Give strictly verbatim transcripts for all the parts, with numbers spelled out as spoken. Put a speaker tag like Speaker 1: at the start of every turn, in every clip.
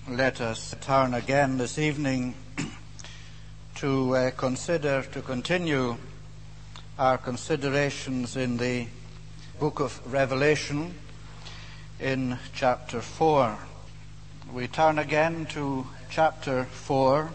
Speaker 1: Let us turn again this evening to uh, consider, to continue our considerations in the book of Revelation in chapter four. We turn again to chapter four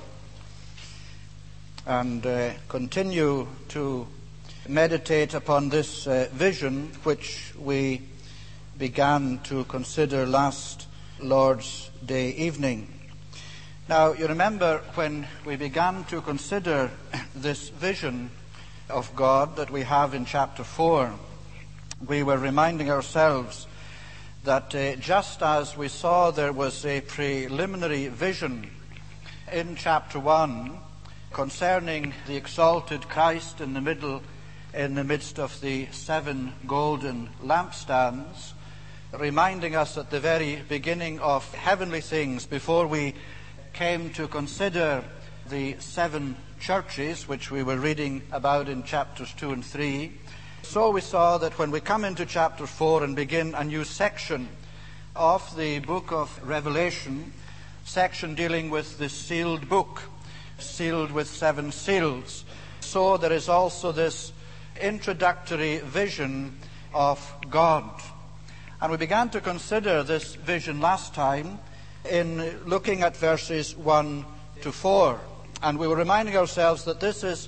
Speaker 1: and uh, continue to meditate upon this uh, vision which we began to consider last Lord's Day evening. Now, you remember when we began to consider this vision of God that we have in chapter four, we were reminding ourselves that uh, just as we saw there was a preliminary vision in chapter one concerning the exalted Christ in the middle, in the midst of the seven golden lampstands, reminding us at the very beginning of heavenly things, before we came to consider the seven churches, which we were reading about in chapters two and three. So we saw that when we come into chapter four and begin a new section of the book of Revelation, section dealing with the sealed book, sealed with seven seals, so there is also this introductory vision of God. And we began to consider this vision last time in looking at verses one to four. And we were reminding ourselves that this is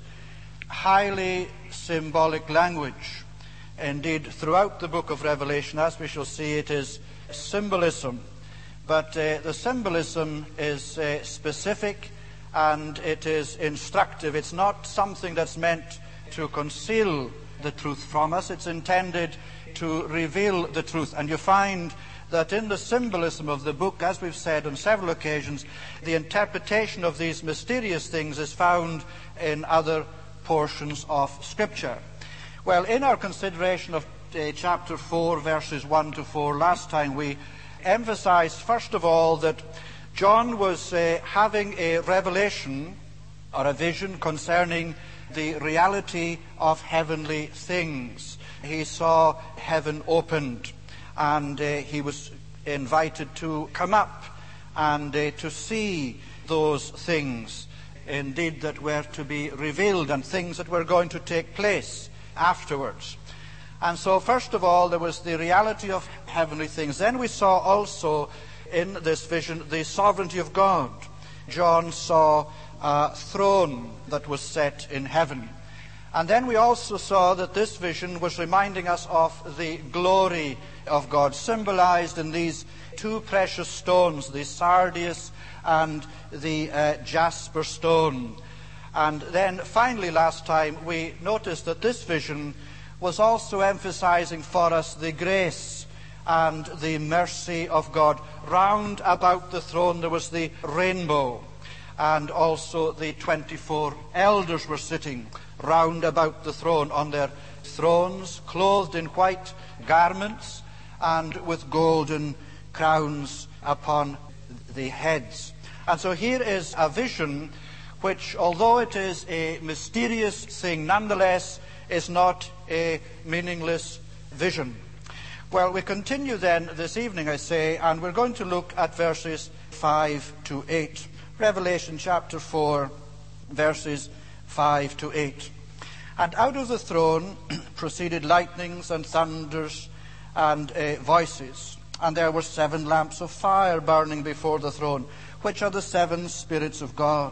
Speaker 1: highly symbolic language. Indeed, throughout the book of Revelation, as we shall see, it is symbolism. But uh, the symbolism is uh, specific and it is instructive. It's not something that's meant to conceal the truth from us. It's intended to reveal the truth. And you find that in the symbolism of the book, as we've said on several occasions, the interpretation of these mysterious things is found in other portions of Scripture. Well, in our consideration of uh, chapter four, verses one to four, last time we emphasized, first of all, that John was uh, having a revelation or a vision concerning the reality of heavenly things. He saw heaven opened, and uh, he was invited to come up and uh, to see those things, indeed, that were to be revealed and things that were going to take place afterwards. And so, first of all, there was the reality of heavenly things. Then we saw also in this vision the sovereignty of God. John saw a throne that was set in heaven. And then we also saw that this vision was reminding us of the glory of God, symbolized in these two precious stones, the sardius and the uh, jasper stone. And then finally last time we noticed that this vision was also emphasizing for us the grace and the mercy of God. Round about the throne there was the rainbow, and also the twenty-four elders were sitting round about the throne on their thrones, clothed in white garments and with golden crowns upon the heads. And so here is a vision which, although it is a mysterious thing, nonetheless is not a meaningless vision. Well, we continue then this evening, I say, and we're going to look at verses five to eight. Revelation chapter four, verses five to eight. And out of the throne proceeded lightnings and thunders and uh, voices. And there were seven lamps of fire burning before the throne, which are the seven spirits of God.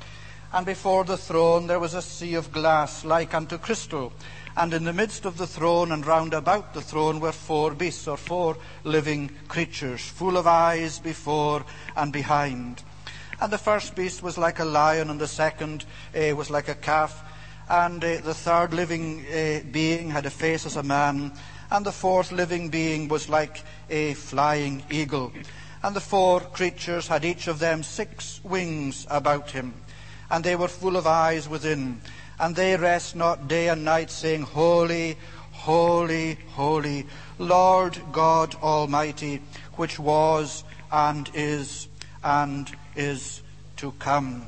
Speaker 1: And before the throne there was a sea of glass like unto crystal. And in the midst of the throne and round about the throne were four beasts, or four living creatures, full of eyes before and behind. And the first beast was like a lion, and the second uh, was like a calf. And uh, the third living uh, being had a face as a man. And the fourth living being was like a flying eagle. And the four creatures had each of them six wings about him. And they were full of eyes within. And they rest not day and night, saying, Holy, holy, holy, Lord God Almighty, which was and is and is to come.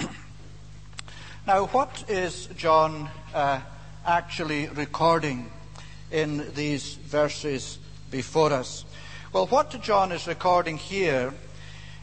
Speaker 1: Now, what is John uh, actually recording in these verses before us? Well, what John is recording here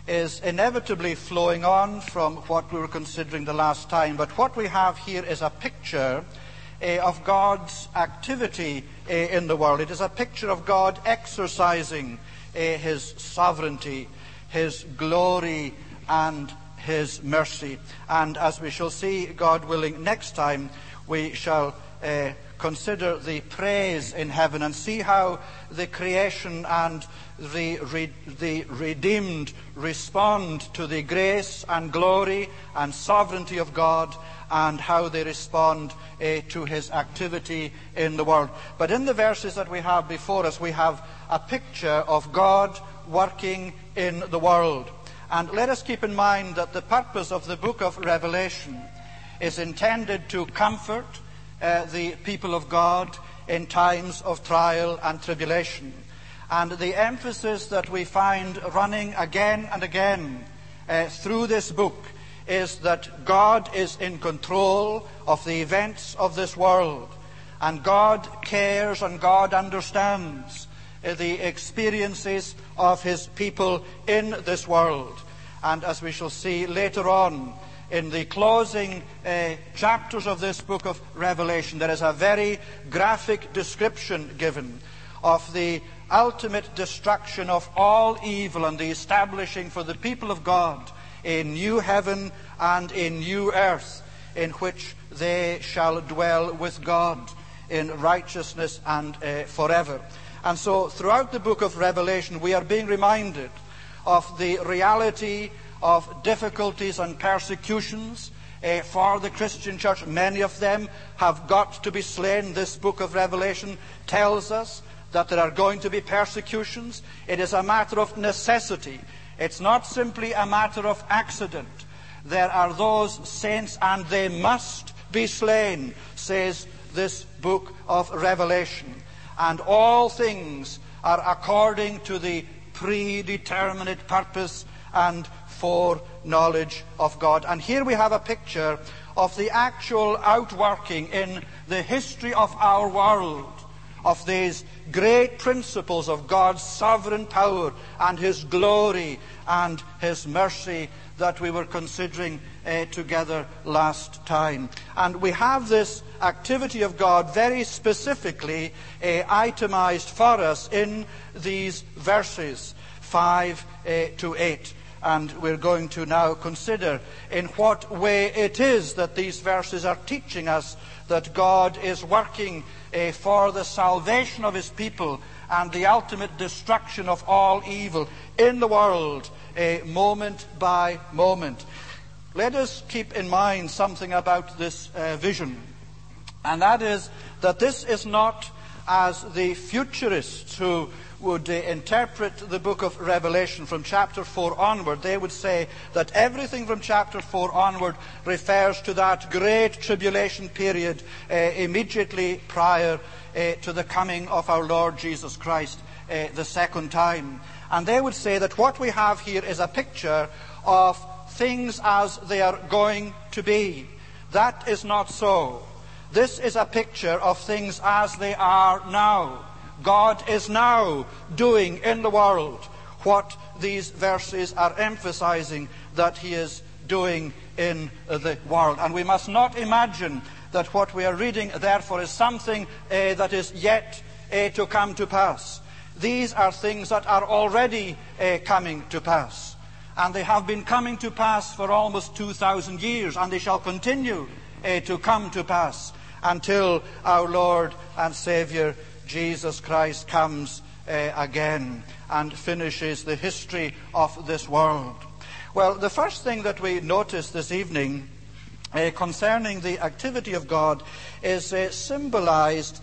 Speaker 1: is inevitably flowing on from what we were considering the last time. But what we have here is a picture uh, of God's activity uh, in the world. It is a picture of God exercising uh, his sovereignty, his glory, and his mercy. And as we shall see, God willing, next time, we shall uh, consider the praise in heaven and see how the creation and the, re- the redeemed respond to the grace and glory and sovereignty of God, and how they respond uh, to his activity in the world. But in the verses that we have before us, we have a picture of God working in the world. And let us keep in mind that the purpose of the book of Revelation is intended to comfort uh, the people of God in times of trial and tribulation. And the emphasis that we find running again and again uh, through this book is that God is in control of the events of this world. And God cares and God understands uh, the experiences of his people in this world. And as we shall see later on, in the closing uh, chapters of this book of Revelation, there is a very graphic description given of the ultimate destruction of all evil and the establishing for the people of God a new heaven and a new earth in which they shall dwell with God in righteousness and uh, forever. And so throughout the book of Revelation we are being reminded of the reality of difficulties and persecutions uh, for the Christian church. Many of them have got to be slain. This book of Revelation tells us that there are going to be persecutions. It is a matter of necessity. It's not simply a matter of accident. There are those saints, and they must be slain, says this book of Revelation. And all things are according to the predeterminate purpose and foreknowledge of God. And here we have a picture of the actual outworking in the history of our world of these great principles of God's sovereign power and his glory and his mercy that we were considering uh, together last time. And we have this activity of God very specifically uh, itemized for us in these verses five uh, to eight. And we're going to now consider in what way it is that these verses are teaching us that God is working uh, for the salvation of his people and the ultimate destruction of all evil in the world, uh, moment by moment. Let us keep in mind something about this uh, vision, and that is that this is not, as the futurists who would uh, interpret the book of Revelation from chapter four onward, they would say that everything from chapter four onward refers to that great tribulation period uh, immediately prior uh, to the coming of our Lord Jesus Christ uh, the second time. And they would say that what we have here is a picture of things as they are going to be. That is not so. This is a picture of things as they are now. God is now doing in the world what these verses are emphasizing that he is doing in the world. And we must not imagine that what we are reading, therefore, is something uh, that is yet uh, to come to pass. These are things that are already uh, coming to pass. And they have been coming to pass for almost two thousand years, and they shall continue uh, to come to pass until our Lord and Savior Jesus Christ comes uh, again and finishes the history of this world. Well, the first thing that we notice this evening uh, concerning the activity of God is uh, symbolized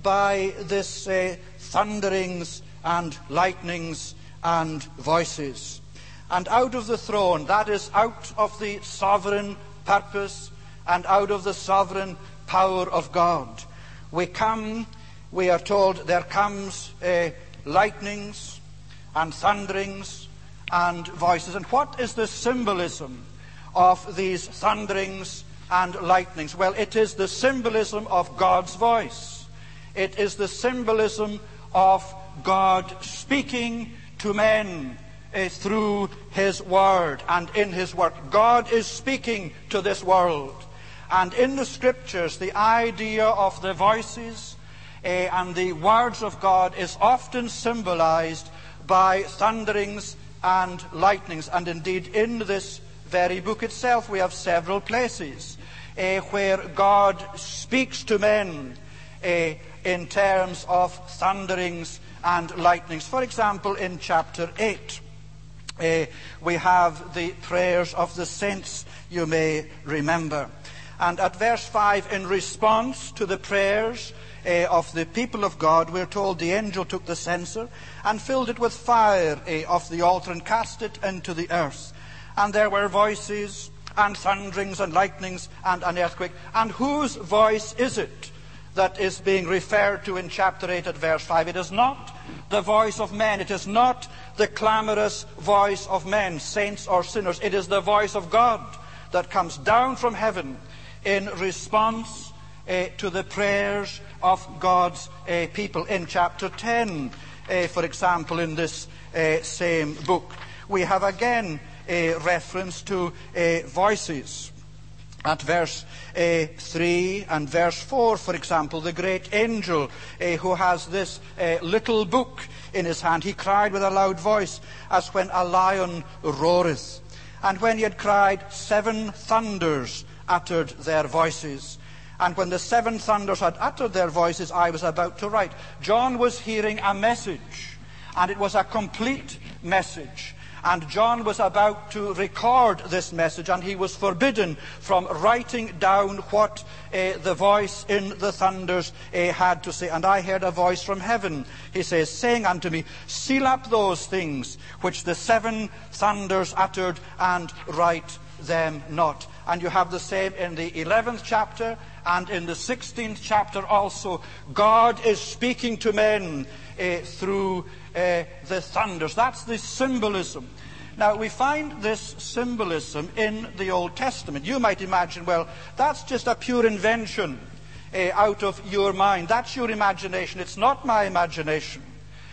Speaker 1: by this uh, thunderings and lightnings and voices. And out of the throne, that is out of the sovereign purpose and out of the sovereign power of God, we come, we are told, there comes uh, lightnings and thunderings and voices. And what is the symbolism of these thunderings and lightnings? Well, it is the symbolism of God's voice. It is the symbolism of God speaking to men uh, through his word and in his work. God is speaking to this world. And in the scriptures, the idea of the voices uh, and the words of God is often symbolized by thunderings and lightnings. And indeed, in this very book itself, we have several places uh, where God speaks to men uh, in terms of thunderings and lightnings. For example, in chapter eight, uh, we have the prayers of the saints, you may remember. And at verse five, in response to the prayers uh, of the people of God, we're told the angel took the censer and filled it with fire uh, of the altar and cast it into the earth. And there were voices and thunderings and lightnings and an earthquake. And whose voice is it that is being referred to in chapter eight at verse five? It is not the voice of men. It is not the clamorous voice of men, saints or sinners. It is the voice of God that comes down from heaven in response uh, to the prayers of God's uh, people. In chapter ten, uh, for example, in this uh, same book, we have again a reference to uh, voices. At verse uh, three and verse four, for example, the great angel uh, who has this uh, little book in his hand, he cried with a loud voice, as when a lion roareth. And when he had cried, seven thunders uttered their voices. And when the seven thunders had uttered their voices, I was about to write. John was hearing a message, and it was a complete message. And John was about to record this message, and he was forbidden from writing down what uh, the voice in the thunders uh, had to say. And I heard a voice from heaven, he says, saying unto me, seal up those things which the seven thunders uttered, and write them not. And you have the same in the eleventh chapter and in the sixteenth chapter also. God is speaking to men uh, through uh, the thunders. That's the symbolism. Now, we find this symbolism in the Old Testament. You might imagine, well, that's just a pure invention uh, out of your mind. That's your imagination. It's not my imagination.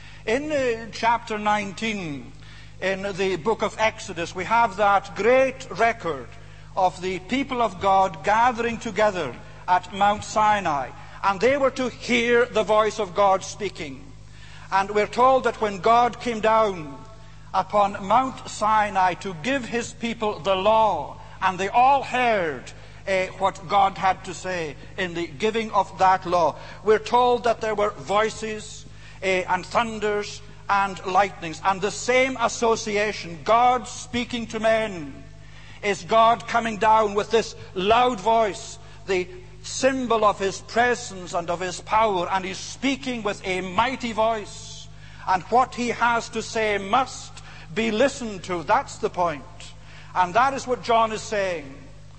Speaker 1: In uh, chapter nineteen, in the book of Exodus, we have that great record of the people of God gathering together at Mount Sinai. And they were to hear the voice of God speaking. And we're told that when God came down upon Mount Sinai to give his people the law, and they all heard uh, what God had to say in the giving of that law, we're told that there were voices uh, and thunders and lightnings. And the same association, God speaking to men, is God coming down with this loud voice, the symbol of his presence and of his power, and he's speaking with a mighty voice. And what he has to say must be listened to. That's the point. And that is what John is saying.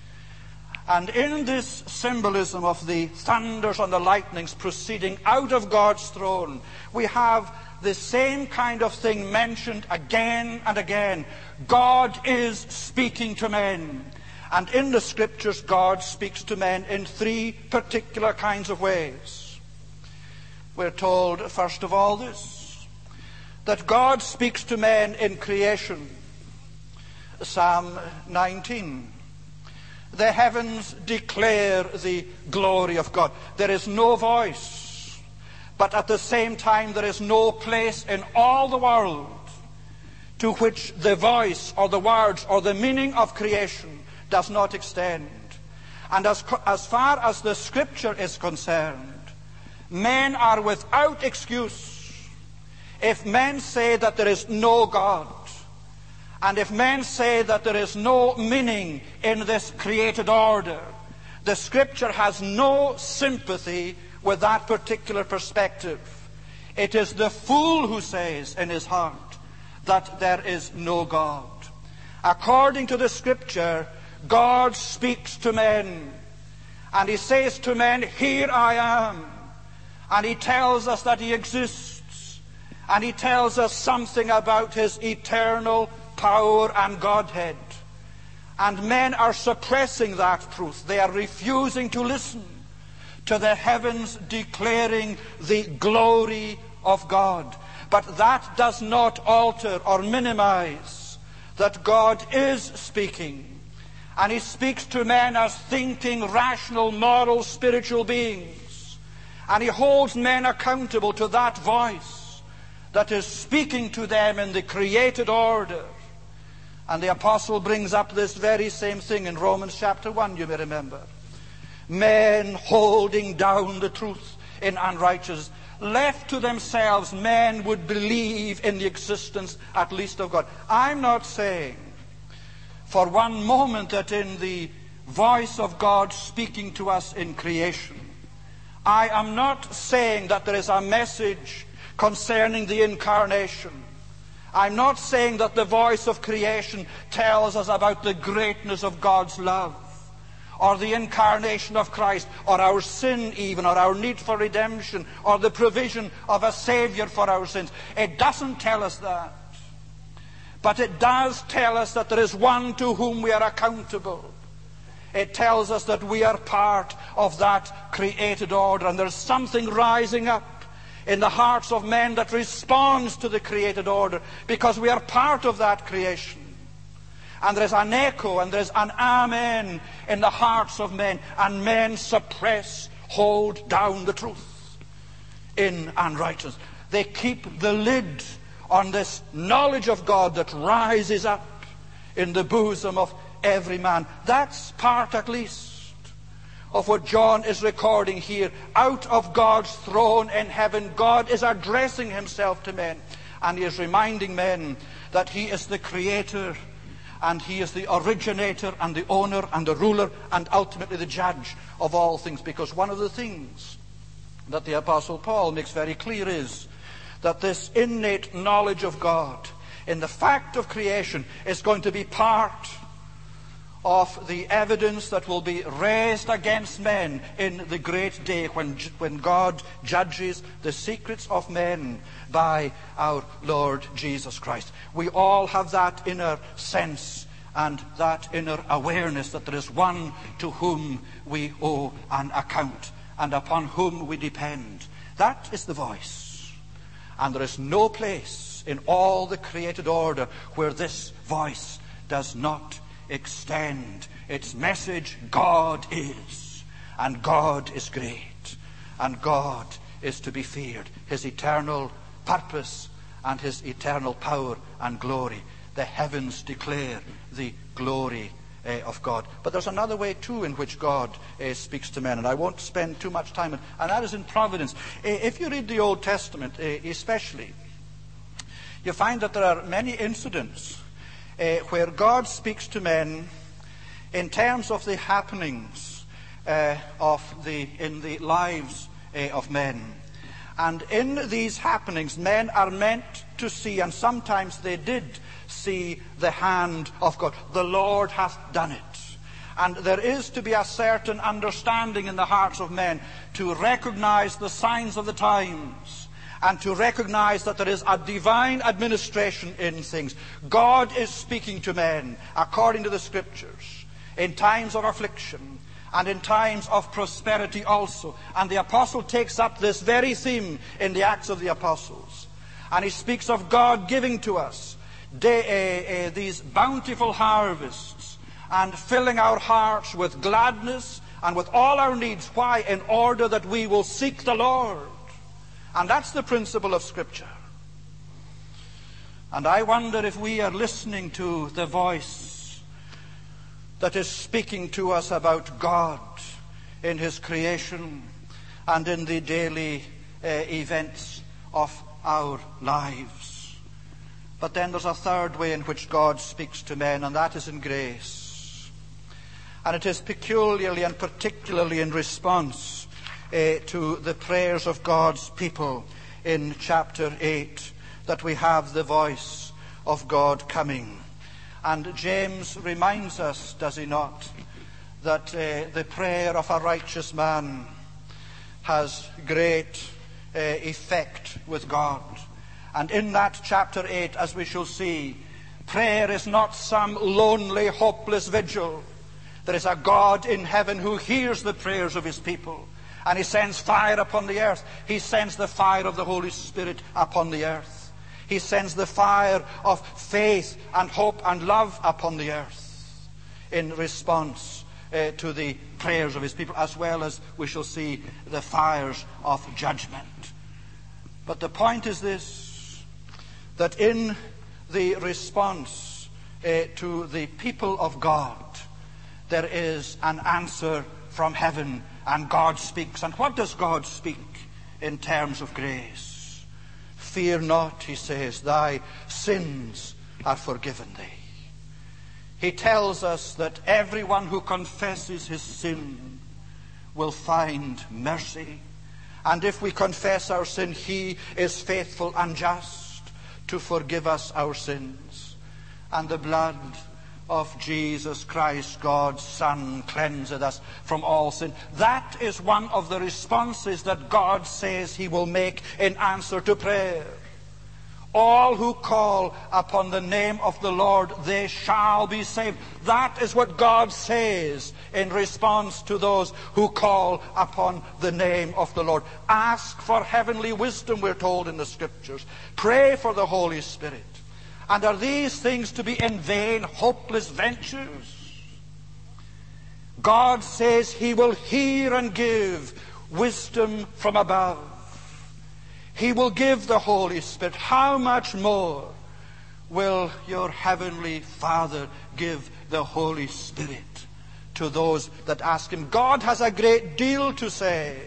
Speaker 1: And in this symbolism of the thunders and the lightnings proceeding out of God's throne, we have the same kind of thing mentioned again and again. God is speaking to men. And in the scriptures, God speaks to men in three particular kinds of ways. We're told, first of all, this, that God speaks to men in creation. Psalm nineteen. The heavens declare the glory of God. There is no voice, but at the same time there is no place in all the world to which the voice or the words or the meaning of creation does not extend. And as, as far as the scripture is concerned, men are without excuse if men say that there is no God, and if men say that there is no meaning in this created order. The scripture has no sympathy with that particular perspective. It is the fool who says in his heart that there is no God. According to the scripture, God speaks to men, and he says to men, here I am. And he tells us that he exists, and he tells us something about his eternal power and Godhead. And men are suppressing that truth. They are refusing to listen to the heavens declaring the glory of God. But that does not alter or minimize that God is speaking. And he speaks to men as thinking, rational, moral, spiritual beings. And he holds men accountable to that voice that is speaking to them in the created order. And the apostle brings up this very same thing in Romans chapter one, you may remember. Men holding down the truth in unrighteousness. Left to themselves, men would believe in the existence at least of God. I'm not saying for one moment that in the voice of God speaking to us in creation, I am not saying that there is a message concerning the incarnation. I'm not saying that the voice of creation tells us about the greatness of God's love, or the incarnation of Christ, or our sin even, or our need for redemption, or the provision of a Savior for our sins. It doesn't tell us that. But it does tell us that there is one to whom we are accountable. It tells us that we are part of that created order, and there's something rising up in the hearts of men that responds to the created order, because we are part of that creation. And there is an echo and there is an amen in the hearts of men, and men suppress, hold down the truth in unrighteousness. They keep the lid on this knowledge of God that rises up in the bosom of every man. That's part, at least, of what John is recording here. Out of God's throne in heaven, God is addressing himself to men, and he is reminding men that he is the creator, and he is the originator and the owner and the ruler and ultimately the judge of all things. Because one of the things that the Apostle Paul makes very clear is that this innate knowledge of God in the fact of creation is going to be part of the evidence that will be raised against men in the great day when, when God judges the secrets of men by our Lord Jesus Christ. We all have that inner sense and that inner awareness that there is one to whom we owe an account and upon whom we depend. That is the voice. And there is no place in all the created order where this voice does not extend its message. God is, and God is great, and God is to be feared. His eternal purpose and his eternal power and glory. The heavens declare the glory uh, of God. But there's another way too in which God uh, speaks to men, and I won't spend too much time on, and that is in providence. Uh, if you read the Old Testament uh, especially, you find that there are many incidents Uh, where God speaks to men in terms of the happenings uh, of the in the lives uh, of men. And in these happenings, men are meant to see, and sometimes they did see, the hand of God. The Lord hath done it. And there is to be a certain understanding in the hearts of men to recognize the signs of the times, and to recognize that there is a divine administration in things. God is speaking to men according to the Scriptures in times of affliction and in times of prosperity also. And the apostle takes up this very theme in the Acts of the Apostles. And he speaks of God giving to us day, uh, uh, these bountiful harvests and filling our hearts with gladness and with all our needs. Why? In order that we will seek the Lord. And that's the principle of Scripture. And I wonder if we are listening to the voice that is speaking to us about God in his creation and in the daily uh, events of our lives. But then there's a third way in which God speaks to men, and that is in grace. And it is peculiarly and particularly in response Uh, to the prayers of God's people in chapter eight that we have the voice of God coming. And James reminds us, does he not, that uh, the prayer of a righteous man has great uh, effect with God. And in that chapter eight, as we shall see, prayer is not some lonely, hopeless vigil. There is a God in heaven who hears the prayers of his people. And he sends fire upon the earth. He sends the fire of the Holy Spirit upon the earth. He sends the fire of faith and hope and love upon the earth in response uh, to the prayers of his people, as well as we shall see the fires of judgment. But the point is this, that in the response uh, to the people of God, there is an answer from heaven, and God speaks. And what does God speak in terms of grace? Fear not, he says, thy sins are forgiven thee. He tells us that everyone who confesses his sin will find mercy. And if we confess our sin, he is faithful and just to forgive us our sins. And the blood of Jesus Christ, God's Son, cleanseth us from all sin. That is one of the responses that God says he will make in answer to prayer. All who call upon the name of the Lord, they shall be saved. That is what God says in response to those who call upon the name of the Lord. Ask for heavenly wisdom, we're told in the Scriptures. Pray for the Holy Spirit. And are these things to be in vain, hopeless ventures? God says he will hear and give wisdom from above. He will give the Holy Spirit. How much more will your heavenly Father give the Holy Spirit to those that ask him? God has a great deal to say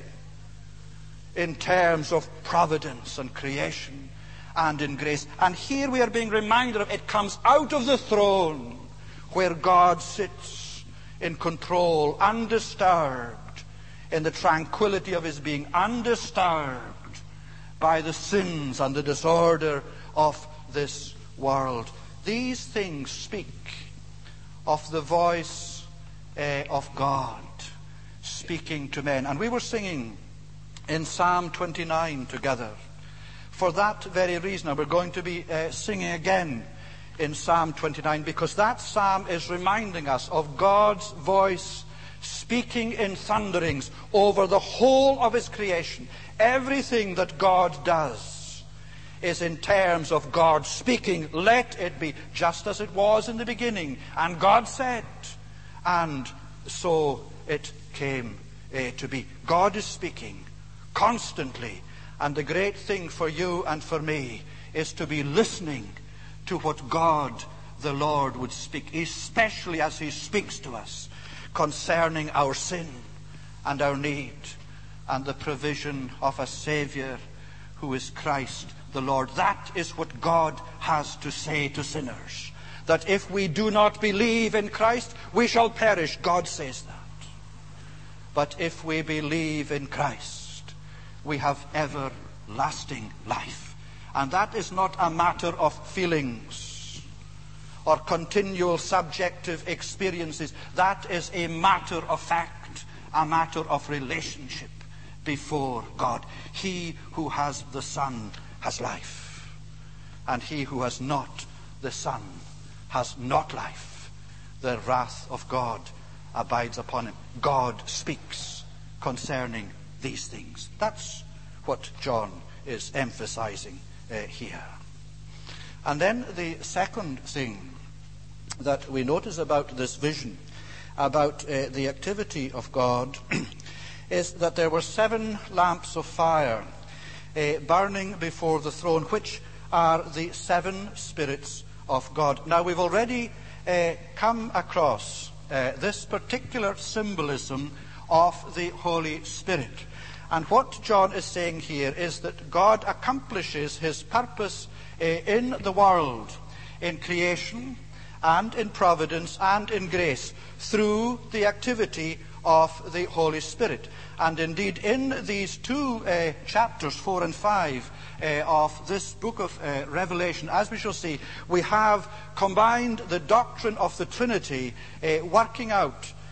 Speaker 1: in terms of providence and creation and in grace. And here we are being reminded of it comes out of the throne where God sits in control, undisturbed, in the tranquility of his being, undisturbed by the sins and the disorder of this world. These things speak of the voice uh, of God speaking to men. And we were singing in Psalm twenty-nine together. For that very reason, and we're going to be uh, singing again in Psalm twenty-nine, because that psalm is reminding us of God's voice speaking in thunderings over the whole of his creation. Everything that God does is in terms of God speaking, let it be, just as it was in the beginning. And God said, and so it came uh, to be. God is speaking constantly. And the great thing for you and for me is to be listening to what God the Lord would speak, especially as he speaks to us concerning our sin and our need and the provision of a Savior who is Christ the Lord. That is what God has to say to sinners. That if we do not believe in Christ, we shall perish. God says that. But if we believe in Christ, we have everlasting life. And that is not a matter of feelings or continual subjective experiences. That is a matter of fact, a matter of relationship before God. He who has the Son has life, and he who has not the Son has not life. The wrath of God abides upon him. God speaks concerning these things. That's what John is emphasizing uh, here. And then the second thing that we notice about this vision, about uh, the activity of God, is that there were seven lamps of fire uh, burning before the throne, which are the seven spirits of God. Now, we've already uh, come across uh, this particular symbolism of the Holy Spirit. And what John is saying here is that God accomplishes his purpose uh, in the world, in creation and in providence and in grace, through the activity of the Holy Spirit. And indeed, in these two uh, chapters, four and five, uh, of this book of uh, Revelation, as we shall see, we have combined the doctrine of the Trinity uh, working out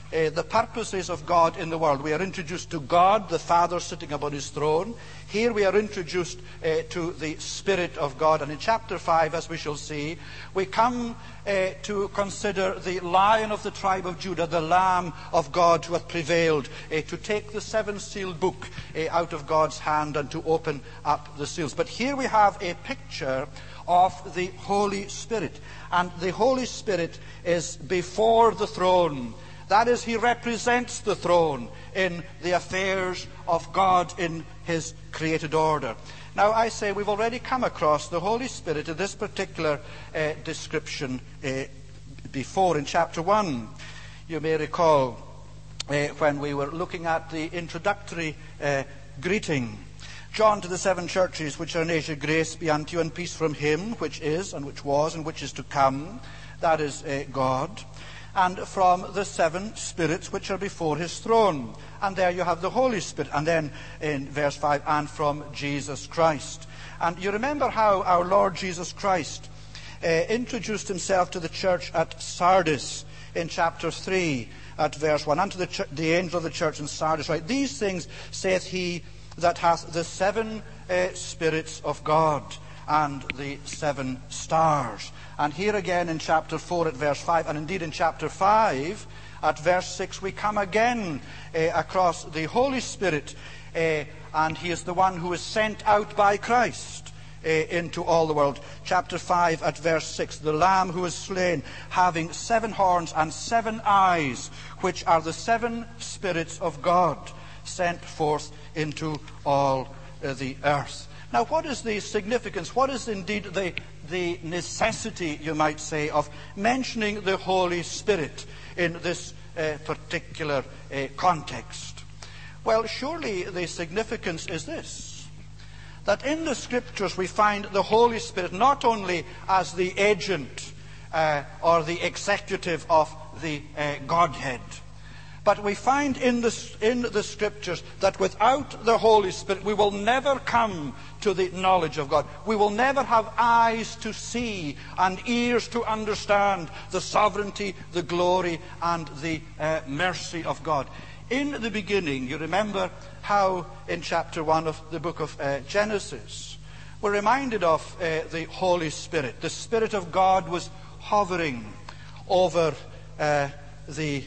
Speaker 1: uh, the purposes of God in the world. We are introduced to God, the Father, sitting upon his throne. Here we are introduced uh, to the Spirit of God. And in chapter five, as we shall see, we come uh, to consider the Lion of the tribe of Judah, the Lamb of God who hath prevailed, uh, to take the seven-sealed book uh, out of God's hand and to open up the seals. But here we have a picture of the Holy Spirit. And the Holy Spirit is before the throne. That is, he represents the throne in the affairs of God in his created order. Now, I say we've already come across the Holy Spirit in this particular uh, description uh, before in chapter one. You may recall uh, when we were looking at the introductory uh, greeting. John to the seven churches which are in Asia, grace be unto you and peace from him which is and which was and which is to come, that is uh, God, and from the seven spirits which are before his throne. And there you have the Holy Spirit. And then in verse five, and from Jesus Christ. And you remember how our Lord Jesus Christ uh, introduced himself to the church at Sardis in chapter three at verse one. Unto the, ch- the angel of the church in Sardis, right? These things saith he that hath the seven uh, spirits of God and the seven stars. And here again in chapter four at verse five, and indeed in chapter five at verse six, we come again uh, across the Holy Spirit, uh, and he is the one who is sent out by Christ uh, into all the world. Chapter five at verse six, the Lamb who is slain, having seven horns and seven eyes, which are the seven spirits of God, sent forth into all uh, the earth. Now, what is the significance, what is indeed the, the necessity, you might say, of mentioning the Holy Spirit in this uh, particular uh, context? Well, surely the significance is this, that in the Scriptures we find the Holy Spirit not only as the agent uh, or the executive of the uh, Godhead, but we find in the, in the Scriptures that without the Holy Spirit we will never come to the knowledge of God. We will never have eyes to see and ears to understand the sovereignty, the glory, and the uh, mercy of God. In the beginning, you remember how in chapter one of the book of uh, Genesis, we're reminded of uh, the Holy Spirit. The Spirit of God was hovering over uh, the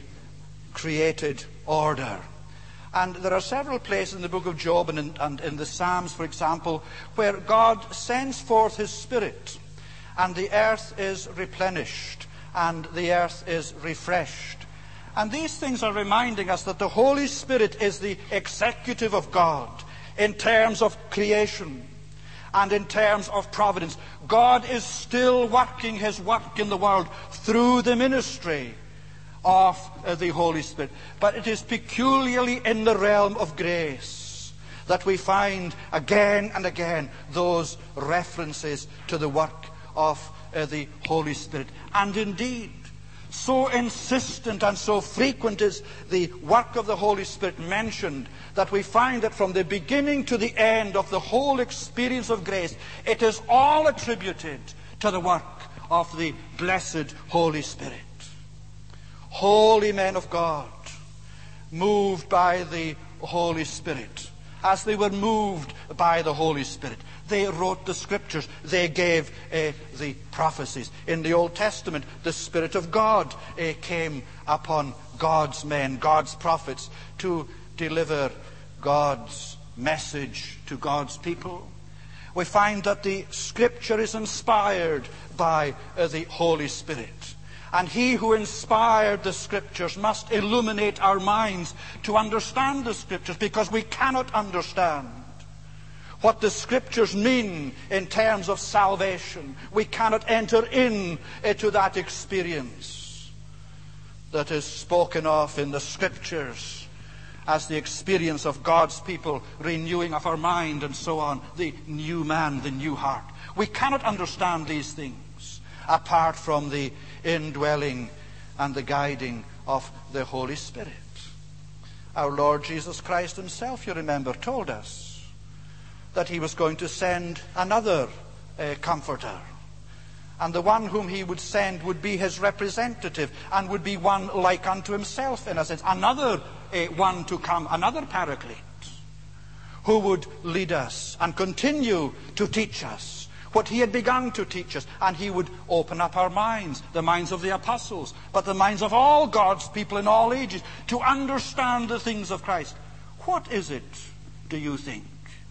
Speaker 1: created order. And there are several places in the book of Job and in, and in the Psalms, for example, where God sends forth his Spirit and the earth is replenished and the earth is refreshed. And these things are reminding us that the Holy Spirit is the executive of God in terms of creation and in terms of providence. God is still working his work in the world through the ministry of uh, the Holy Spirit. But it is peculiarly in the realm of grace that we find again and again those references to the work of uh, the Holy Spirit. And indeed, so insistent and so frequent is the work of the Holy Spirit mentioned that we find that from the beginning to the end of the whole experience of grace, it is all attributed to the work of the blessed Holy Spirit. Holy men of God, moved by the Holy Spirit, as they were moved by the Holy Spirit, they wrote the Scriptures, they gave uh, the prophecies. In the Old Testament, the Spirit of God uh, came upon God's men, God's prophets, to deliver God's message to God's people. We find that the Scripture is inspired by uh, the Holy Spirit. And he who inspired the Scriptures must illuminate our minds to understand the Scriptures, because we cannot understand what the Scriptures mean in terms of salvation. We cannot enter into that experience that is spoken of in the Scriptures as the experience of God's people, renewing of our mind and so on, the new man, the new heart. We cannot understand these things apart from the indwelling and the guiding of the Holy Spirit. Our Lord Jesus Christ himself, you remember, told us that he was going to send another uh, comforter. And the one whom he would send would be his representative and would be one like unto himself, in a sense. Another uh, one to come, another paraclete, who would lead us and continue to teach us what he had begun to teach us. And he would open up our minds, the minds of the apostles, but the minds of all God's people in all ages, to understand the things of Christ. What is it, do you think,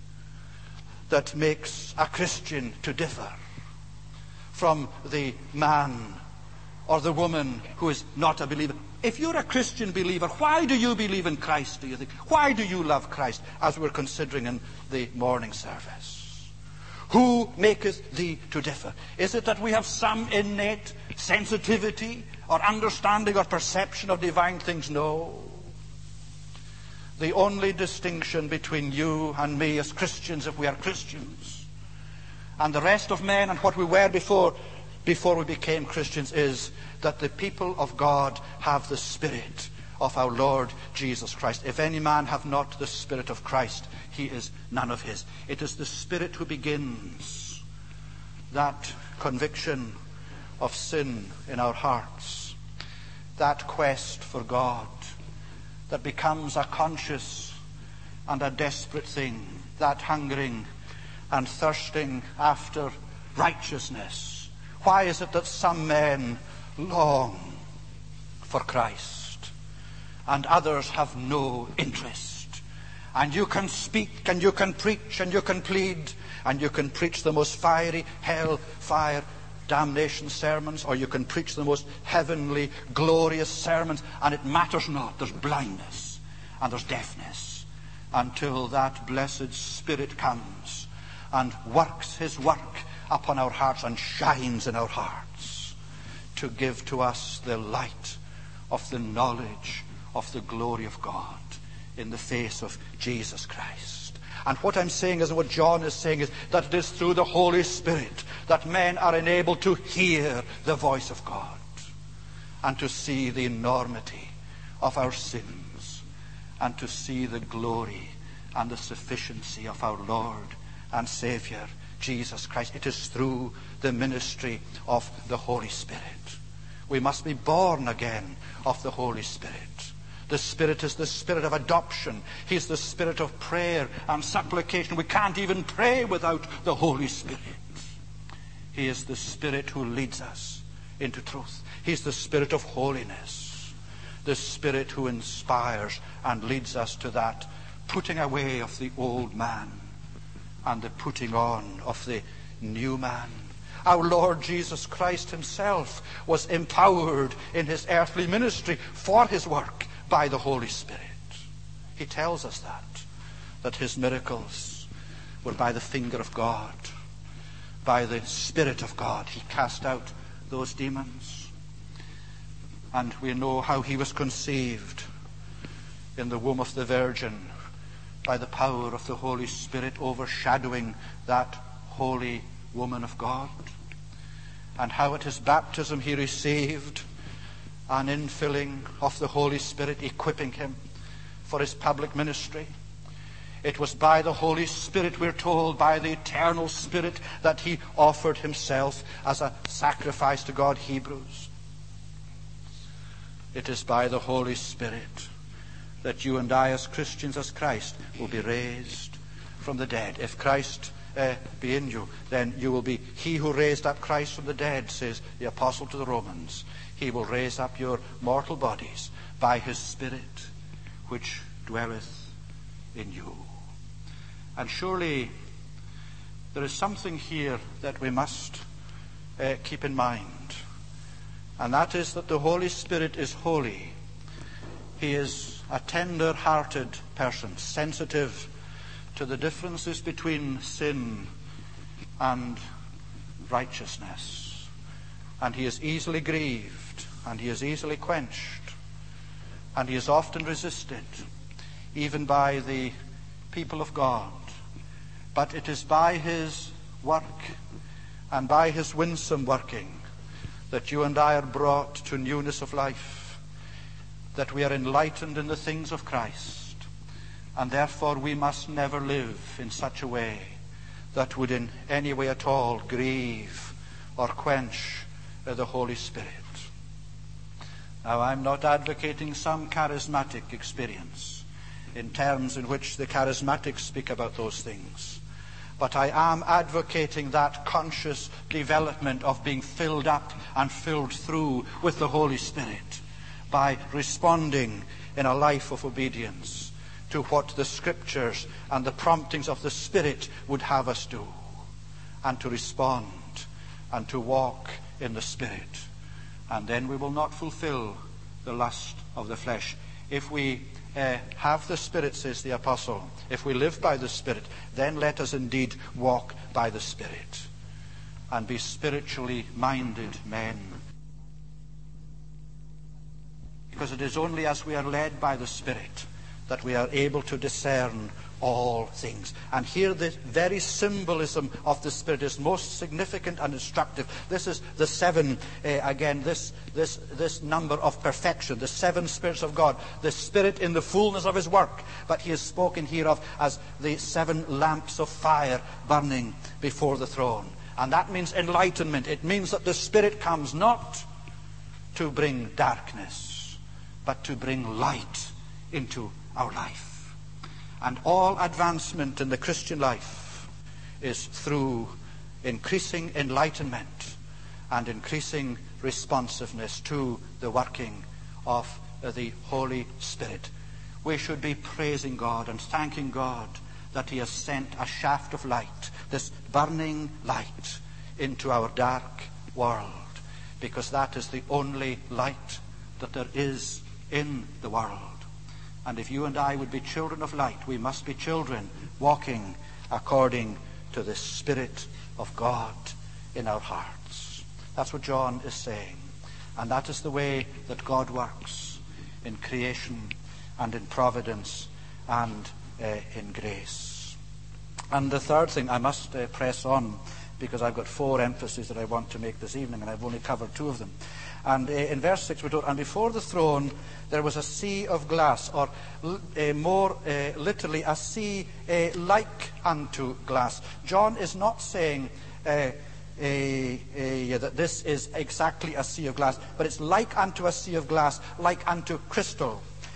Speaker 1: that makes a Christian to differ from the man or the woman who is not a believer? If you're a Christian believer, why do you believe in Christ, do you think? Why do you love Christ, as we're considering in the morning service? Who maketh thee to differ? Is it that we have some innate sensitivity or understanding or perception of divine things? No. The only distinction between you and me as Christians, if we are Christians, and the rest of men and what we were before, before we became Christians, is that the people of God have the Spirit of our Lord Jesus Christ. If any man have not the Spirit of Christ, he is none of his. It is the Spirit who begins that conviction of sin in our hearts, that quest for God that becomes a conscious and a desperate thing, that hungering and thirsting after righteousness. Why is it that some men long for Christ and others have no interest? And you can speak and you can preach and you can plead and you can preach the most fiery hell fire damnation sermons, or you can preach the most heavenly glorious sermons, and it matters not. There's blindness and there's deafness until that blessed Spirit comes and works his work upon our hearts and shines in our hearts to give to us the light of the knowledge of the glory of God in the face of Jesus Christ. And what I'm saying is, and what John is saying, is that it is through the Holy Spirit that men are enabled to hear the voice of God and to see the enormity of our sins and to see the glory and the sufficiency of our Lord and Savior, Jesus Christ. It is through the ministry of the Holy Spirit. We must be born again of the Holy Spirit. The Spirit is the Spirit of adoption. He's the Spirit of prayer and supplication. We can't even pray without the Holy Spirit. He is the Spirit who leads us into truth. He's the Spirit of holiness, the Spirit who inspires and leads us to that putting away of the old man and the putting on of the new man. Our Lord Jesus Christ himself was empowered in his earthly ministry for his work by the Holy Spirit. He tells us that, that his miracles were by the finger of God, by the Spirit of God. He cast out those demons. And we know how he was conceived in the womb of the Virgin by the power of the Holy Spirit overshadowing that holy woman of God. And how at his baptism he received an infilling of the Holy Spirit, equipping him for his public ministry. It was by the Holy Spirit, we're told, by the eternal Spirit, that he offered himself as a sacrifice to God, Hebrews. It is by the Holy Spirit that you and I, as Christians, as Christ, will be raised from the dead. If Christ uh, be in you, then you will be he who raised up Christ from the dead, says the Apostle to the Romans. He will raise up your mortal bodies by his Spirit, which dwelleth in you. And surely there is something here that we must uh, keep in mind. And that is that the Holy Spirit is holy. He is a tender-hearted person, sensitive to the differences between sin and righteousness. And he is easily grieved, and he is easily quenched, and he is often resisted, even by the people of God. But it is by his work and by his winsome working that you and I are brought to newness of life, that we are enlightened in the things of Christ, and therefore we must never live in such a way that would in any way at all grieve or quench uh, the Holy Spirit. Now, I'm not advocating some charismatic experience in terms in which the charismatics speak about those things. But I am advocating that conscious development of being filled up and filled through with the Holy Spirit by responding in a life of obedience to what the Scriptures and the promptings of the Spirit would have us do, and to respond and to walk in the Spirit. And then we will not fulfill the lust of the flesh. If we uh, have the Spirit, says the Apostle, if we live by the Spirit, then let us indeed walk by the Spirit and be spiritually minded men. Because it is only as we are led by the Spirit that we are able to discern all things. And here the very symbolism of the Spirit is most significant and instructive. This is the seven, uh, again, this, this, this number of perfection, the seven spirits of God, the Spirit in the fullness of his work. But he is spoken here of as the seven lamps of fire burning before the throne. And that means enlightenment. It means that the Spirit comes not to bring darkness, but to bring light into our life. And all advancement in the Christian life is through increasing enlightenment and increasing responsiveness to the working of the Holy Spirit. We should be praising God and thanking God that he has sent a shaft of light, this burning light, into our dark world, because that is the only light that there is in the world. And if you and I would be children of light, we must be children walking according to the Spirit of God in our hearts. That's what John is saying. And that is the way that God works in creation and in providence and uh, in grace. And the third thing, I must uh, press on because I've got four emphases that I want to make this evening, and I've only covered two of them. And uh, in verse six we're told, and before the throne there was a sea of glass, or uh, more uh, literally, a sea uh, like unto glass. John is not saying uh, uh, uh, that this is exactly a sea of glass, but it's like unto a sea of glass, like unto crystal.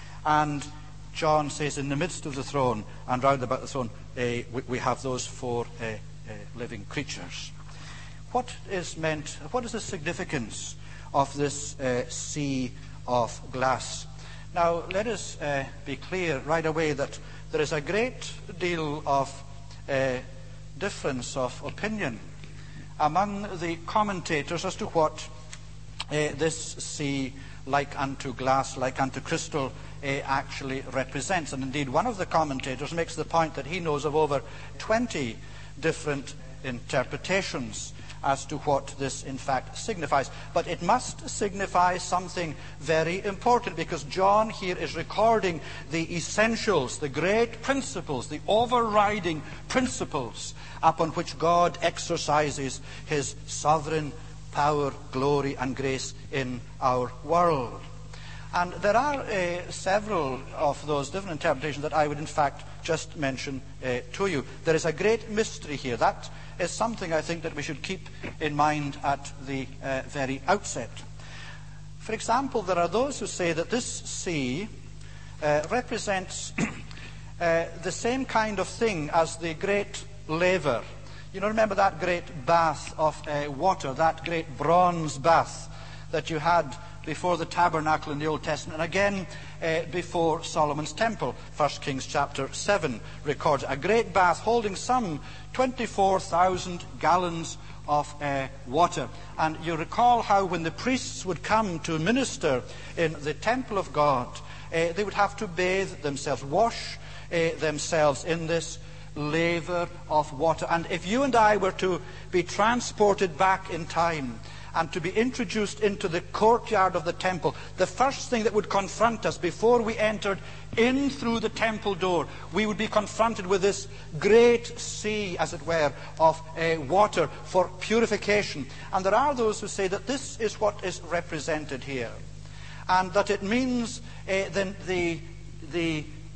Speaker 1: And John says in the midst of the throne and round about the throne, uh, we, we have those four uh, uh, living creatures. What is meant, what is the significance of this uh, sea of glass? Now, let us uh, be clear right away that there is a great deal of uh, difference of opinion among the commentators as to what uh, this sea like unto glass, like unto crystal, uh, actually represents. And indeed, one of the commentators makes the point that he knows of over twenty different interpretations as to what this in fact signifies. But it must signify something very important, because John here is recording the essentials, the great principles, the overriding principles upon which God exercises his sovereign power, glory, and grace in our world. And there are uh, several of those different interpretations that I would in fact just mention uh, to you. There is a great mystery here. That is something I think that we should keep in mind at the uh, very outset. For example, there are those who say that this sea uh, represents uh, the same kind of thing as the great laver. You know, remember that great bath of uh, water, that great bronze bath that you had before the tabernacle in the Old Testament, and again uh, before Solomon's temple. First Kings chapter seven records a great bath holding some twenty-four thousand gallons of uh, water. And you recall how when the priests would come to minister in the temple of God, uh, they would have to bathe themselves, wash uh, themselves in this laver of water. And if you and I were to be transported back in time and to be introduced into the courtyard of the temple, the first thing that would confront us before we entered in through the temple door, we would be confronted with this great sea, as it were, of uh, water for purification. And there are those who say that this is what is represented here, and that it means uh, the, the, the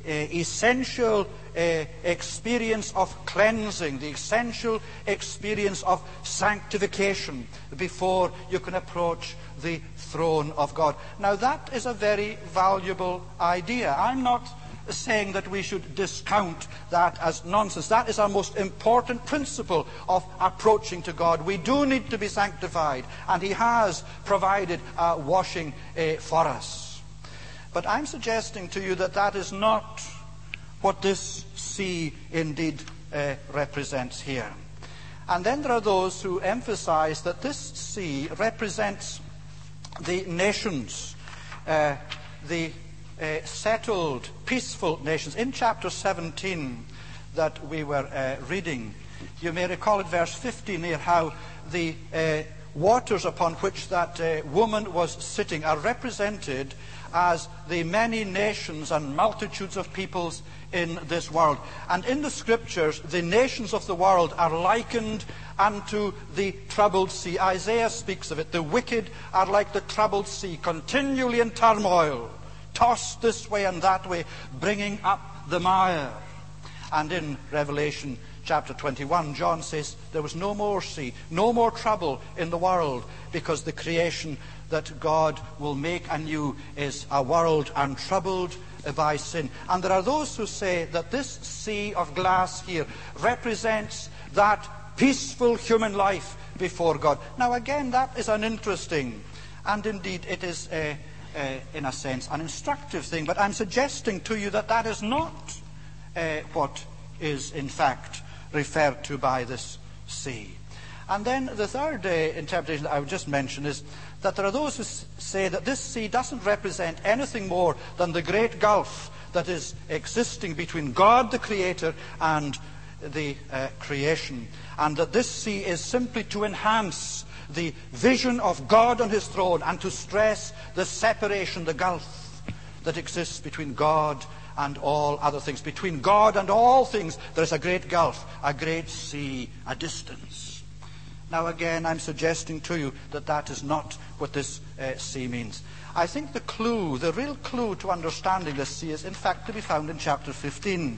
Speaker 1: uh, essential uh, experience of cleansing, the essential experience of sanctification before you can approach the throne of God. Now that is a very valuable idea. I'm not saying that we should discount that as nonsense. That is our most important principle of approaching to God. We do need to be sanctified, and He has provided a washing uh, for us. But I'm suggesting to you that that is not what this sea indeed uh, represents here. And then there are those who emphasize that this sea represents the nations, uh, the uh, settled, peaceful nations. In chapter seventeen that we were uh, reading, you may recall at verse fifteen here how the uh, waters upon which that uh, woman was sitting are represented as the many nations and multitudes of peoples in this world. And in the scriptures, the nations of the world are likened unto the troubled sea. Isaiah speaks of it. The wicked are like the troubled sea, continually in turmoil, tossed this way and that way, bringing up the mire. And in Revelation chapter twenty-one, John says there was no more sea, no more trouble in the world, because the creation that God will make anew is a world untroubled by sin. And there are those who say that this sea of glass here represents that peaceful human life before God. Now again, that is an interesting, and indeed it is a, a, in a sense an instructive thing, but I'm suggesting to you that that is not uh, what is in fact referred to by this sea. And then the third uh, interpretation that I would just mention is that there are those who s- say that this sea doesn't represent anything more than the great gulf that is existing between God the Creator and the uh, creation, and that this sea is simply to enhance the vision of God on His throne and to stress the separation, the gulf that exists between God and all other things. Between God and all things there is a great gulf, a great sea, a distance. Now again, I'm suggesting to you that that is not what this uh, sea means. I think the clue, the real clue to understanding this sea is in fact to be found in chapter fifteen,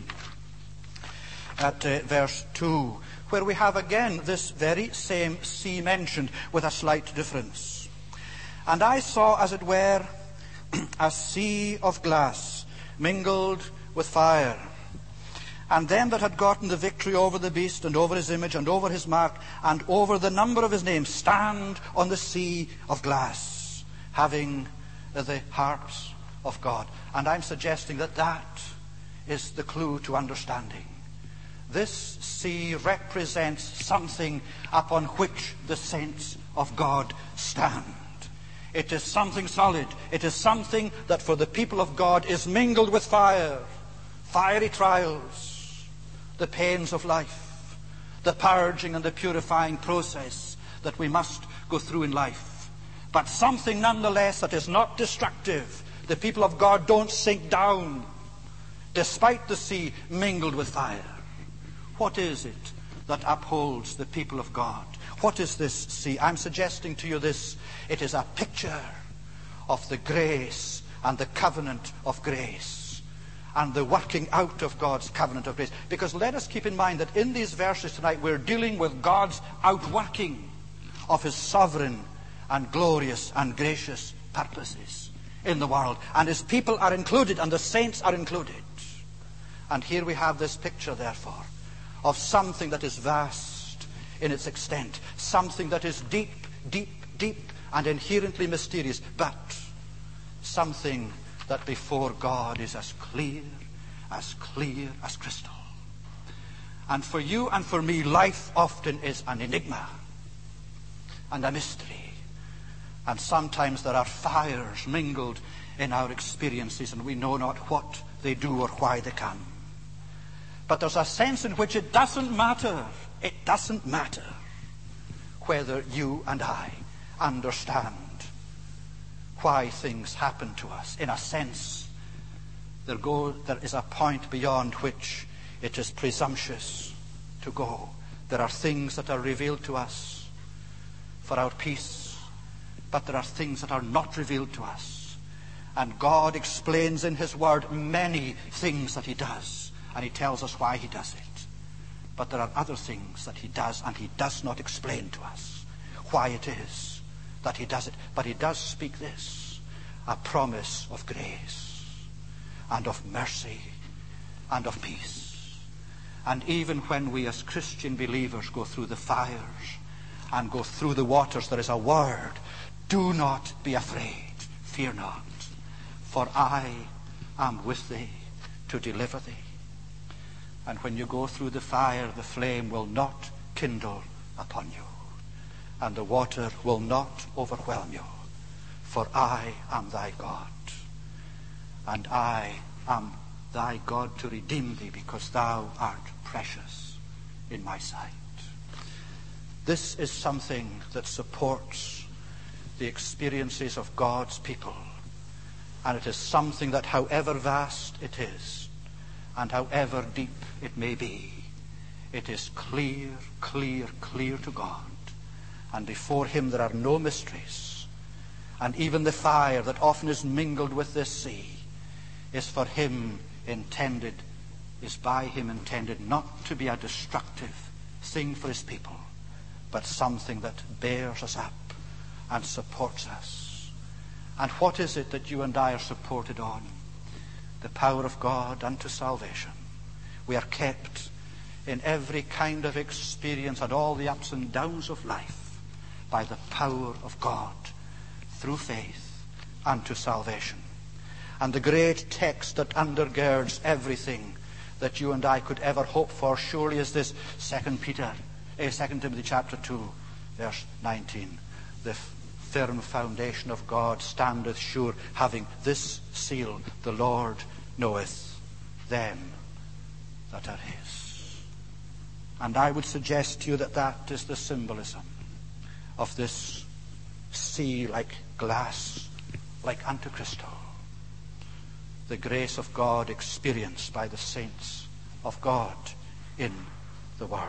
Speaker 1: at uh, verse two, where we have again this very same sea mentioned with a slight difference. And I saw, as it were, a sea of glass mingled with fire. And them that had gotten the victory over the beast, and over his image, and over his mark, and over the number of his name, stand on the sea of glass, having the harps of God. And I'm suggesting that that is the clue to understanding. This sea represents something upon which the saints of God stand. It is something solid. It is something that for the people of God is mingled with fire, fiery trials, the pains of life, the purging and the purifying process that we must go through in life. But something nonetheless that is not destructive. The people of God don't sink down despite the sea mingled with fire. What is it that upholds the people of God? What is this sea? I'm suggesting to you this. It is a picture of the grace and the covenant of grace, and the working out of God's covenant of grace. Because let us keep in mind that in these verses tonight we're dealing with God's outworking of His sovereign and glorious and gracious purposes in the world. And His people are included, and the saints are included. And here we have this picture, therefore, of something that is vast in its extent, something that is deep, deep, deep, and inherently mysterious, but something that before God is as clear, as clear as crystal. And for you and for me, life often is an enigma and a mystery. And sometimes there are fires mingled in our experiences, and we know not what they do or why they come. But there's a sense in which it doesn't matter, it doesn't matter whether you and I understand why things happen to us. In a sense, there, go, there is a point beyond which it is presumptuous to go. There are things that are revealed to us for our peace, but there are things that are not revealed to us, And God explains in his word many things that he does, and he tells us why he does it. But there are other things that he does, and he does not explain to us why it is that he does it. But he does speak this, a promise of grace and of mercy and of peace. And even when we as Christian believers go through the fires and go through the waters, there is a word: do not be afraid, fear not, for I am with thee to deliver thee. And when you go through the fire, the flame will not kindle upon you, and the water will not overwhelm you, for I am thy God, and I am thy God to redeem thee, because thou art precious in my sight. This is something that supports the experiences of God's people. And it is something that, however vast it is, and however deep it may be, it is clear, clear, clear to God. And before him there are no mysteries. And even the fire that often is mingled with this sea is for him intended, is by him intended not to be a destructive thing for his people, but something that bears us up and supports us. And what is it that you and I are supported on? The power of God unto salvation. We are kept in every kind of experience and all the ups and downs of life by the power of God through faith unto salvation. And the great text that undergirds everything that you and I could ever hope for surely is this: Second Peter, eh, Second Timothy chapter two, verse nineteen. The firm foundation of God standeth sure, having this seal: the Lord knoweth them that are his. And I would suggest to you that that is the symbolism of this sea, like glass, like unto crystal. The grace of God experienced by the saints of God in the world.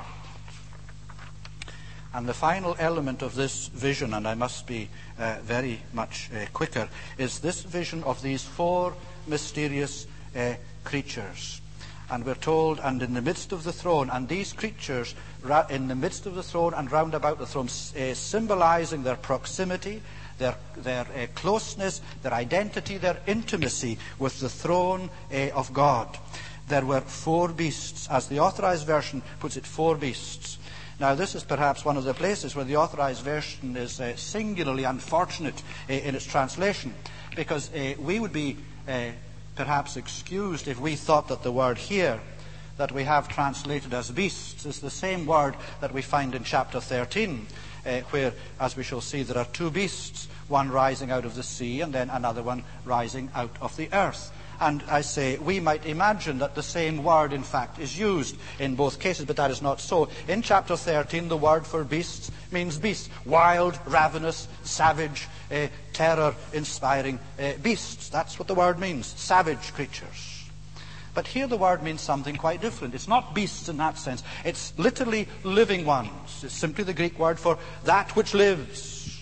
Speaker 1: And the final element of this vision, and I must be uh, very much uh, quicker, is this vision of these four mysterious uh, creatures. And we're told, and in the midst of the throne, and these creatures ra- in the midst of the throne and round about the throne, uh, symbolizing their proximity, their, their uh, closeness, their identity, their intimacy with the throne uh, of God. There were four beasts. As the Authorized Version puts it, four beasts. Now, this is perhaps one of the places where the Authorized Version is uh, singularly unfortunate uh, in its translation, because uh, we would be uh, perhaps excused if we thought that the word here that we have translated as beasts is the same word that we find in chapter thirteen, uh, where, as we shall see, there are two beasts, one rising out of the sea and then another one rising out of the earth. And I say, we might imagine that the same word, in fact, is used in both cases, but that is not so. In chapter thirteen, the word for beasts means beasts. Wild, ravenous, savage, uh, terror-inspiring uh, beasts. That's what the word means, savage creatures. But here the word means something quite different. It's not beasts in that sense. It's literally living ones. It's simply the Greek word for that which lives.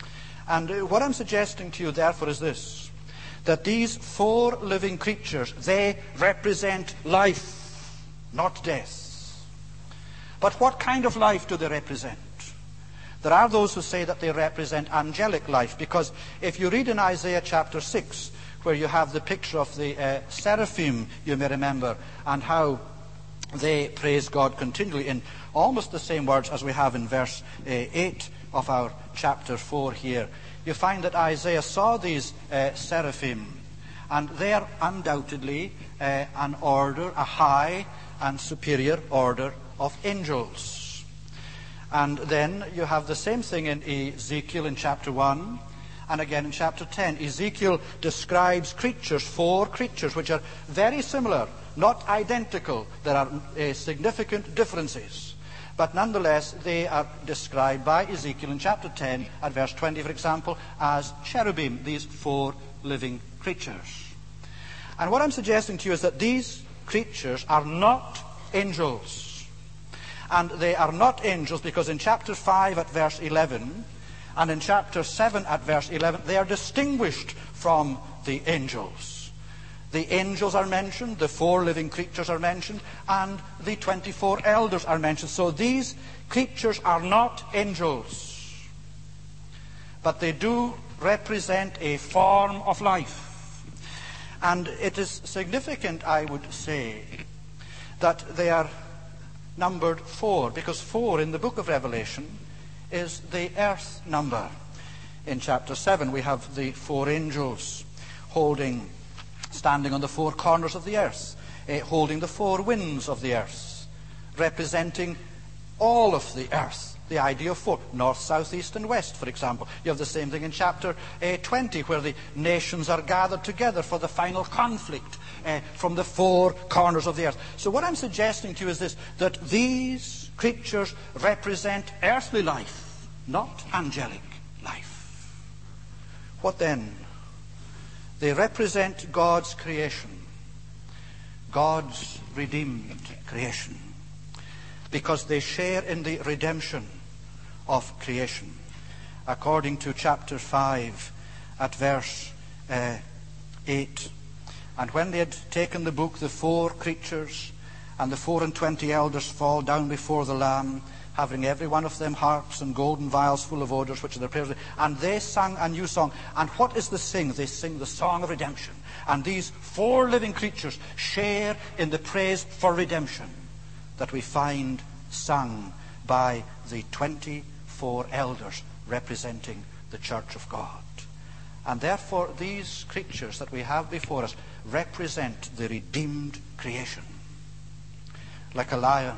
Speaker 1: And uh, what I'm suggesting to you, therefore, is this: that these four living creatures, they represent life, not death. But what kind of life do they represent? There are those who say that they represent angelic life, because if you read in Isaiah chapter six, where you have the picture of the uh, seraphim, you may remember, and how they praise God continually in almost the same words as we have in verse uh, eight of our chapter four here. You find that Isaiah saw these uh, seraphim, and they are undoubtedly uh, an order, a high and superior order of angels. And then you have the same thing in Ezekiel in chapter one, and again in chapter ten. Ezekiel describes creatures, four creatures, which are very similar, not identical. There are uh, significant differences. But nonetheless, they are described by Ezekiel in chapter ten, at verse twenty, for example, as cherubim, these four living creatures. And what I'm suggesting to you is that these creatures are not angels. And they are not angels because in chapter five at verse eleven, and in chapter seven at verse eleven, they are distinguished from the angels. The angels are mentioned, the four living creatures are mentioned, and the twenty-four elders are mentioned. So these creatures are not angels, but they do represent a form of life. And it is significant, I would say, that they are numbered four, because four in the book of Revelation is the earth number. In chapter seven we have the four angels holding, standing on the four corners of the earth, eh, holding the four winds of the earth, representing all of the earth. The idea of four, north, south, east, and west, for example. You have the same thing in chapter uh, twenty, where the nations are gathered together for the final conflict uh, from the four corners of the earth. So what I'm suggesting to you is this, that these creatures represent earthly life, not angelic life. What then? They represent God's creation, God's redeemed creation, because they share in the redemption of creation. According to chapter five, at verse uh, eight, and when they had taken the book, the four creatures and the four and twenty elders fall down before the Lamb, having every one of them harps and golden vials full of odors, which are their prayers. And they sang a new song. And what is the sing? They sing the song of redemption. And these four living creatures share in the praise for redemption that we find sung by the twenty-four elders representing the church of God. And therefore these creatures that we have before us represent the redeemed creation. Like a lion,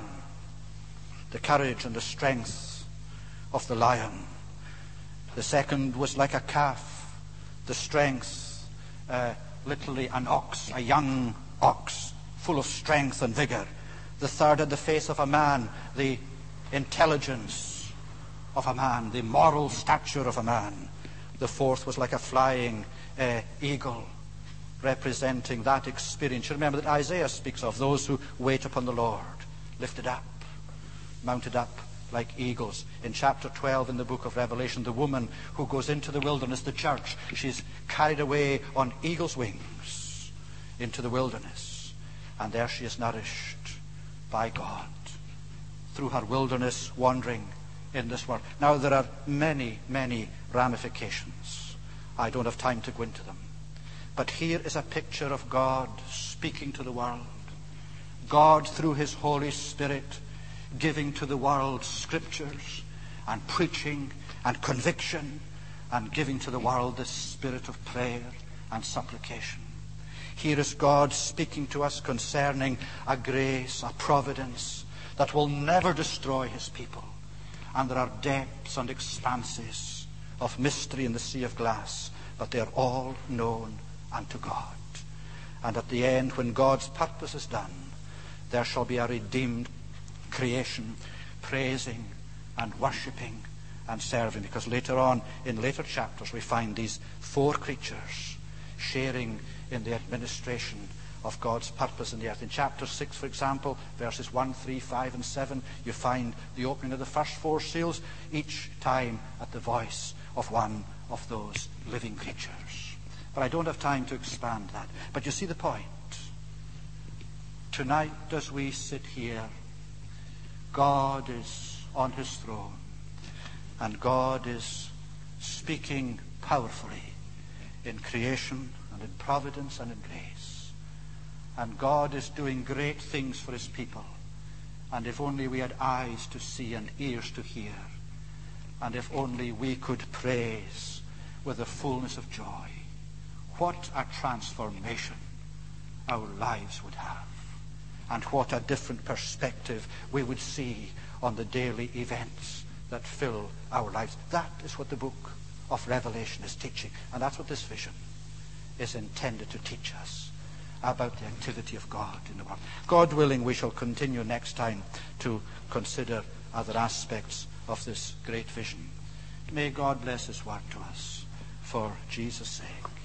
Speaker 1: the courage and the strength of the lion. The second was like a calf, the strength, uh, literally an ox, a young ox, full of strength and vigor. The third had the face of a man, the intelligence of a man, the moral stature of a man. The fourth was like a flying uh, eagle, representing that experience. You remember that Isaiah speaks of those who wait upon the Lord, lifted up, mounted up like eagles. In chapter twelve in the book of Revelation, the woman who goes into the wilderness, the church, she's carried away on eagle's wings into the wilderness. And there she is nourished by God through her wilderness wandering in this world. Now there are many, many ramifications. I don't have time to go into them. But here is a picture of God speaking to the world. God through his Holy Spirit giving to the world scriptures and preaching and conviction and giving to the world the spirit of prayer and supplication. Here is God speaking to us concerning a grace, a providence that will never destroy his people. And there are depths and expanses of mystery in the sea of glass, but they are all known unto God. And at the end, when God's purpose is done, there shall be a redeemed creation praising and worshipping and serving, because later on in later chapters we find these four creatures sharing in the administration of God's purpose in the earth. In chapter six, for example, verses one, three, five, and seven, you find the opening of the first four seals, each time at the voice of one of those living creatures. But I don't have time to expand that. But you see the point. Tonight, as we sit here, God is on his throne, and God is speaking powerfully in creation and in providence and in grace. And God is doing great things for his people. And if only we had eyes to see and ears to hear, and if only we could praise with the fullness of joy, what a transformation our lives would have. And what a different perspective we would see on the daily events that fill our lives. That is what the book of Revelation is teaching. And that's what this vision is intended to teach us about the activity of God in the world. God willing, we shall continue next time to consider other aspects of this great vision. May God bless his word to us for Jesus' sake.